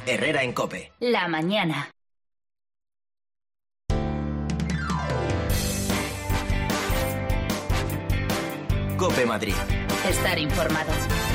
Herrera en COPE. La mañana. COPE Madrid. Estar informado.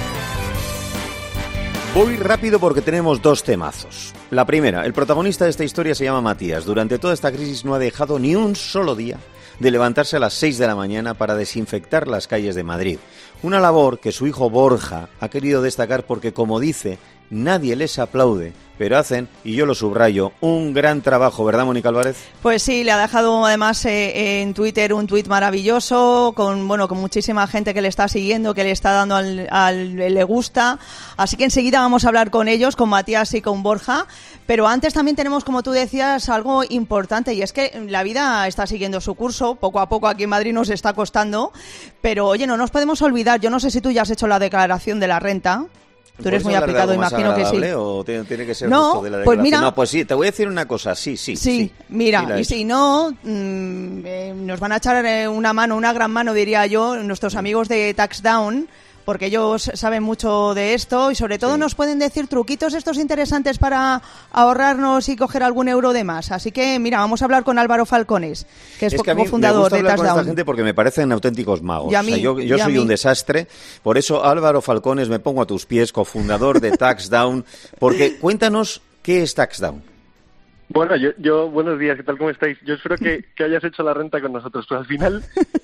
Voy rápido porque tenemos dos temazos. La primera, el protagonista de esta historia se llama Matías. Durante toda esta crisis no ha dejado ni un solo día de levantarse a las 6 de la mañana para desinfectar las calles de Madrid. Una labor que su hijo Borja ha querido destacar porque, como dice, nadie les aplaude, pero hacen, y yo lo subrayo, un gran trabajo, ¿verdad, Mónica Álvarez? Pues sí, le ha dejado además en Twitter un tuit maravilloso con muchísima gente que le está siguiendo, que le está dando al le gusta. Así que enseguida vamos a hablar con ellos, con Matías y con Borja. Pero antes también tenemos, como tú decías, algo importante, y es que la vida está siguiendo su curso. Poco a poco aquí en Madrid nos está costando. Pero oye, no nos podemos olvidar, yo no sé si tú ya has hecho la declaración de la renta. Tú eres muy aplicado, imagino que sí. ¿O tiene que ser no, justo de la pues declaración? mira, No, pues sí, te voy a decir una cosa, sí. Mira, y si no, nos van a echar una gran mano, diría yo, nuestros amigos de TaxDown, porque ellos saben mucho de esto y sobre todo nos pueden decir truquitos estos interesantes para ahorrarnos y coger algún euro de más. Así que, mira, vamos a hablar con Álvaro Falcones, que es cofundador de TaxDown. Con esta gente porque me parecen auténticos magos. Yo soy un desastre, por eso Álvaro Falcones, me pongo a tus pies, cofundador de TaxDown, porque cuéntanos qué es TaxDown. Bueno, yo buenos días, ¿qué tal? ¿Cómo estáis? Yo espero que hayas hecho la renta con nosotros, pues al final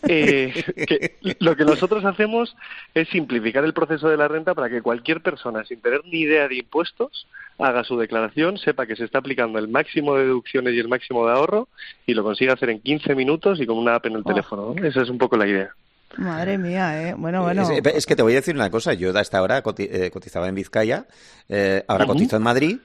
lo que nosotros hacemos es simplificar el proceso de la renta para que cualquier persona sin tener ni idea de impuestos haga su declaración, sepa que se está aplicando el máximo de deducciones y el máximo de ahorro y lo consiga hacer en 15 minutos y con una app en el teléfono, ¿no? Esa es un poco la idea. Madre mía, Bueno. Es que te voy a decir una cosa, yo hasta ahora cotizaba en Vizcaya, ahora cotizo en Madrid.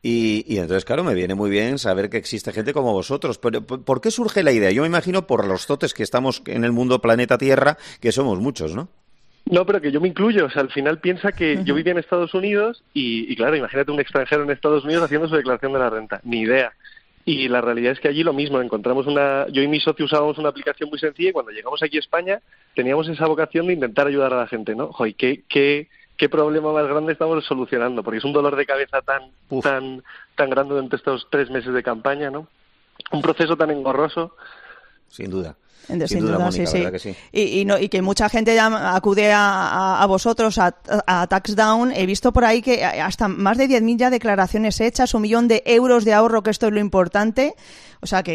Y entonces, claro, me viene muy bien saber que existe gente como vosotros. Pero ¿por qué surge la idea? Yo me imagino por los totes que estamos en el mundo planeta Tierra, que somos muchos, ¿no? No, pero que yo me incluyo. O sea, al final piensa que yo vivía en Estados Unidos y claro, imagínate un extranjero en Estados Unidos haciendo su declaración de la renta. Ni idea. Y la realidad es que allí lo mismo. Encontramos yo y mi socio usábamos una aplicación muy sencilla y cuando llegamos aquí a España teníamos esa vocación de intentar ayudar a la gente, ¿no? Joder, ¿Qué problema más grande estamos solucionando? Porque es un dolor de cabeza tan grande durante estos 3 meses de campaña, ¿no? Un proceso tan engorroso. Sin duda. Sin duda, Mónica, sí. Que sí. Y que mucha gente ya acude a vosotros, a TaxDown. He visto por ahí que hasta más de 10.000 ya declaraciones hechas, 1 millón de euros de ahorro, que esto es lo importante. O sea,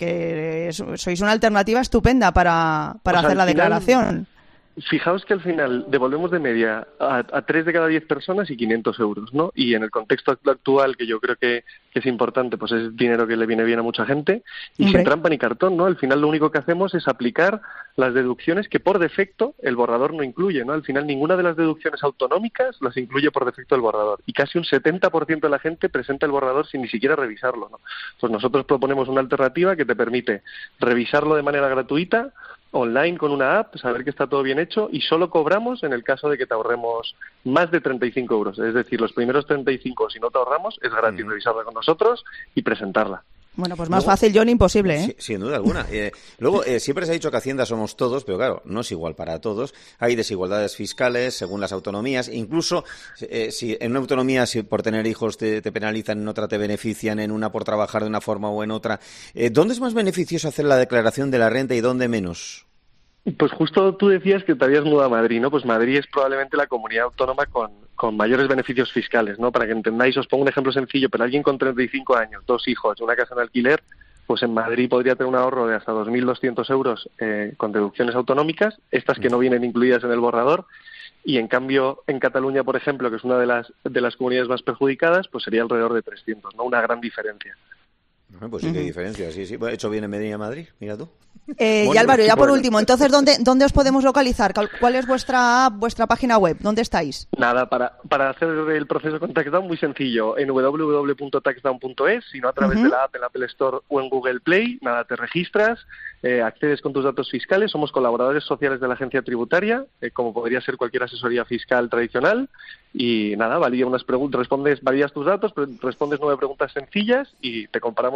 que sois una alternativa estupenda para hacer la declaración. Fijaos que al final devolvemos de media a 3 de cada 10 personas y 500 euros, ¿no? Y en el contexto actual, que yo creo que es importante, pues es dinero que le viene bien a mucha gente y sin trampa ni cartón, ¿no? Al final lo único que hacemos es aplicar las deducciones que por defecto el borrador no incluye, ¿no? Al final ninguna de las deducciones autonómicas las incluye por defecto el borrador y casi un 70% de la gente presenta el borrador sin ni siquiera revisarlo, ¿no? Pues nosotros proponemos una alternativa que te permite revisarlo de manera gratuita, online con una app, saber que está todo bien hecho y solo cobramos en el caso de que te ahorremos más de 35 euros. Es decir, los primeros 35, si no te ahorramos, es gratis revisarla con nosotros y presentarla. Bueno, pues más fácil, John, imposible, ¿eh? Sí, sin duda alguna. Luego, siempre se ha dicho que Hacienda somos todos, pero claro, no es igual para todos. Hay desigualdades fiscales según las autonomías. Incluso, si en una autonomía, si por tener hijos te penalizan, en otra te benefician, en una por trabajar de una forma o en otra. ¿Dónde es más beneficioso hacer la declaración de la renta y dónde menos? Pues justo tú decías que te habías mudado a Madrid, ¿no? Pues Madrid es probablemente la comunidad autónoma con mayores beneficios fiscales, ¿no? Para que entendáis, os pongo un ejemplo sencillo, pero alguien con 35 años, 2 hijos, una casa en alquiler, pues en Madrid podría tener un ahorro de hasta 2.200 euros con deducciones autonómicas, estas que no vienen incluidas en el borrador, y en cambio en Cataluña, por ejemplo, que es una de las comunidades más perjudicadas, pues sería alrededor de 300, ¿no? Una gran diferencia. Pues sí que hay diferencia, sí. Bueno, hecho bien en Medellín a Madrid, mira tú. Y Álvaro, ya por último, entonces, ¿dónde os podemos localizar? ¿Cuál es vuestra página web? ¿Dónde estáis? Nada, para hacer el proceso con TaxDown, muy sencillo, en www.taxdown.es, sino a través de la app en Apple Store o en Google Play. Nada, te registras, accedes con tus datos fiscales, somos colaboradores sociales de la agencia tributaria, como podría ser cualquier asesoría fiscal tradicional, y nada, validas tus datos, respondes 9 preguntas sencillas y te comparamos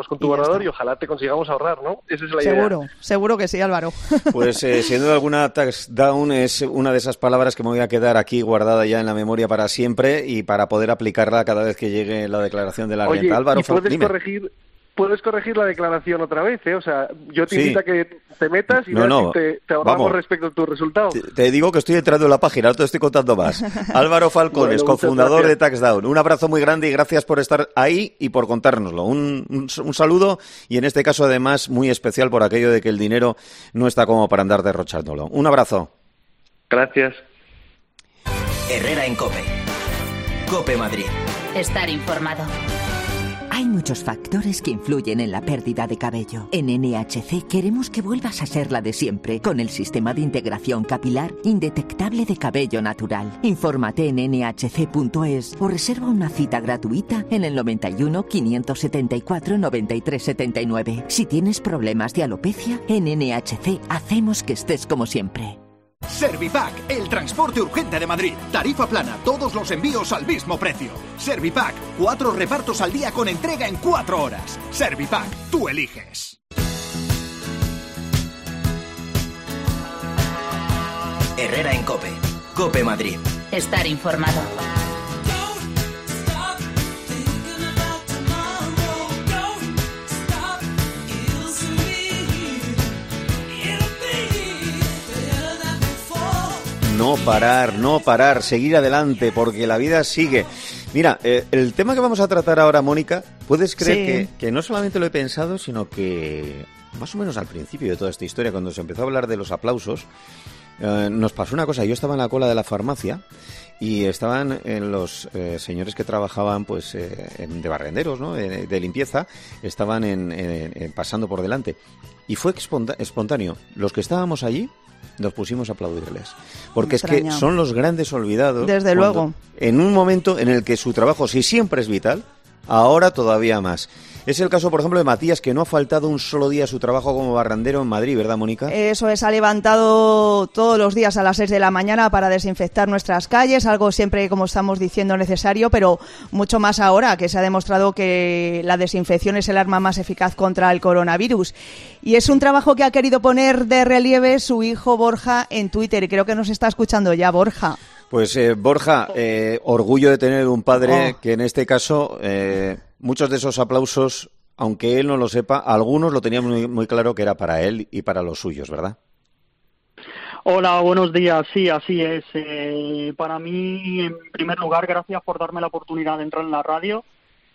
probamos con tu borrador y ojalá te consigamos ahorrar, ¿no? Esa es la idea. Seguro que sí, Álvaro. Pues sin duda alguna, tax down es una de esas palabras que me voy a quedar aquí guardada ya en la memoria para siempre y para poder aplicarla cada vez que llegue la declaración de la renta. Álvaro, puedes corregir la declaración otra vez, ¿eh? O sea, yo te invito a que te metas y veas si te ahorramos respecto a tu resultado. Te digo que estoy entrando en la página, no te estoy contando más. Álvaro Falcones, cofundador de TaxDown. Un abrazo muy grande y gracias por estar ahí y por contárnoslo. Un saludo y en este caso además muy especial por aquello de que el dinero no está como para andar derrochándolo. Un abrazo. Gracias. Herrera en COPE. COPE Madrid. Estar informado. Hay muchos factores que influyen en la pérdida de cabello. En NHC queremos que vuelvas a ser la de siempre, con el sistema de integración capilar indetectable de cabello natural. Infórmate en nhc.es o reserva una cita gratuita en el 91 574 93 79. Si tienes problemas de alopecia, en NHC hacemos que estés como siempre. Servipack, el transporte urgente de Madrid. Tarifa plana, todos los envíos al mismo precio. Servipack, 4 repartos al día con entrega en 4 horas. Servipack, tú eliges. Herrera en COPE. COPE Madrid. Estar informado. No parar, seguir adelante, porque la vida sigue. Mira, el tema que vamos a tratar ahora, Mónica, puedes creer que no solamente lo he pensado, sino que más o menos al principio de toda esta historia, cuando se empezó a hablar de los aplausos, nos pasó una cosa. Yo estaba en la cola de la farmacia y estaban los señores que trabajaban pues de barrenderos, ¿no? de limpieza, estaban pasando por delante. Y fue espontáneo. Los que estábamos allí nos pusimos a aplaudirles. Porque es que son los grandes olvidados. Desde luego. En un momento en el que su trabajo, si siempre es vital, ahora todavía más. Es el caso, por ejemplo, de Matías, que no ha faltado un solo día a su trabajo como barrendero en Madrid, ¿verdad, Mónica? Eso es, ha levantado todos los días a las 6 de la mañana para desinfectar nuestras calles, algo siempre, como estamos diciendo, necesario, pero mucho más ahora, que se ha demostrado que la desinfección es el arma más eficaz contra el coronavirus. Y es un trabajo que ha querido poner de relieve su hijo Borja en Twitter, y creo que nos está escuchando ya, Borja. Pues Borja, orgullo de tener un padre que en este caso muchos de esos aplausos, aunque él no lo sepa, algunos lo tenían muy, muy claro que era para él y para los suyos, ¿verdad? Hola, buenos días. Sí, así es. Para mí, en primer lugar, gracias por darme la oportunidad de entrar en la radio.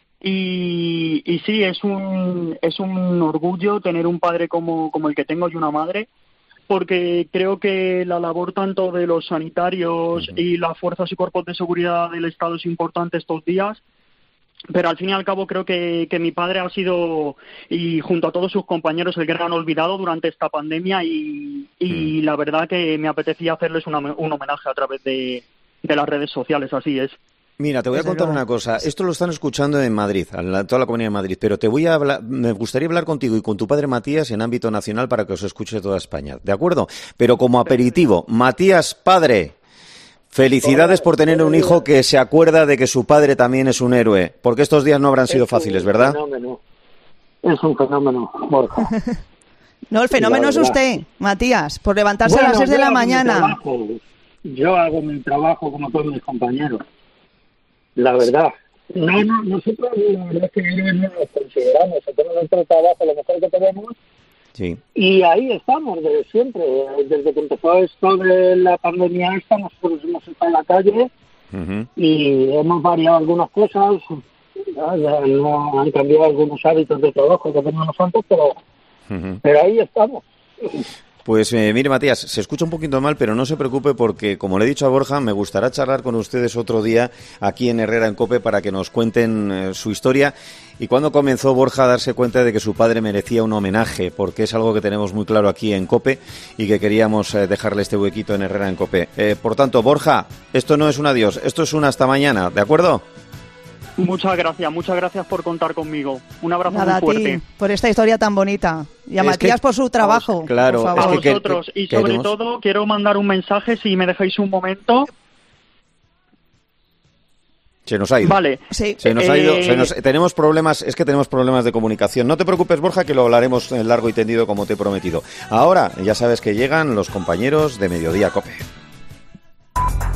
Y sí, es un orgullo tener un padre como el que tengo y una madre, porque creo que la labor tanto de los sanitarios y las fuerzas y cuerpos de seguridad del Estado es importante estos días, pero al fin y al cabo creo que mi padre ha sido, y junto a todos sus compañeros, el gran olvidado durante esta pandemia y la verdad que me apetecía hacerles un homenaje a través de las redes sociales, así es. Mira, te voy a contar una cosa. Esto lo están escuchando en Madrid, toda la Comunidad de Madrid, pero me gustaría hablar contigo y con tu padre Matías en ámbito nacional para que os escuche toda España, ¿de acuerdo? Pero como aperitivo, Matías, padre, felicidades por tener un hijo que se acuerda de que su padre también es un héroe, porque estos días no habrán sido fáciles, ¿verdad? Es un fenómeno, Borja. No, el fenómeno es usted, Matías, por levantarse a las 6 de la mañana. Yo hago mi trabajo como todos mis compañeros. La verdad. Nosotros la verdad es que no nos consideramos, hacemos nuestro trabajo lo mejor que podemos. Sí. Y ahí estamos desde siempre. Desde que empezó esto de la pandemia nosotros hemos estado en la calle y hemos variado algunas cosas. No han cambiado algunos hábitos de trabajo que teníamos antes, pero ahí estamos. Pues mire, Matías, se escucha un poquito mal, pero no se preocupe porque, como le he dicho a Borja, me gustará charlar con ustedes otro día aquí en Herrera en COPE para que nos cuenten su historia y cuándo comenzó Borja a darse cuenta de que su padre merecía un homenaje, porque es algo que tenemos muy claro aquí en COPE y que queríamos dejarle este huequito en Herrera en COPE. Por tanto, Borja, esto no es un adiós, esto es un hasta mañana, ¿de acuerdo? Muchas gracias por contar conmigo. Un abrazo muy fuerte. A ti, por esta historia tan bonita. Y a Matías por su trabajo. Claro, por favor. A vosotros. Y sobre todo, quiero mandar un mensaje, si me dejáis un momento. Se nos ha ido. Vale. Sí. Se nos ha ido. Tenemos problemas de comunicación. No te preocupes, Borja, que lo hablaremos largo y tendido como te he prometido. Ahora, ya sabes que llegan los compañeros de Mediodía COPE.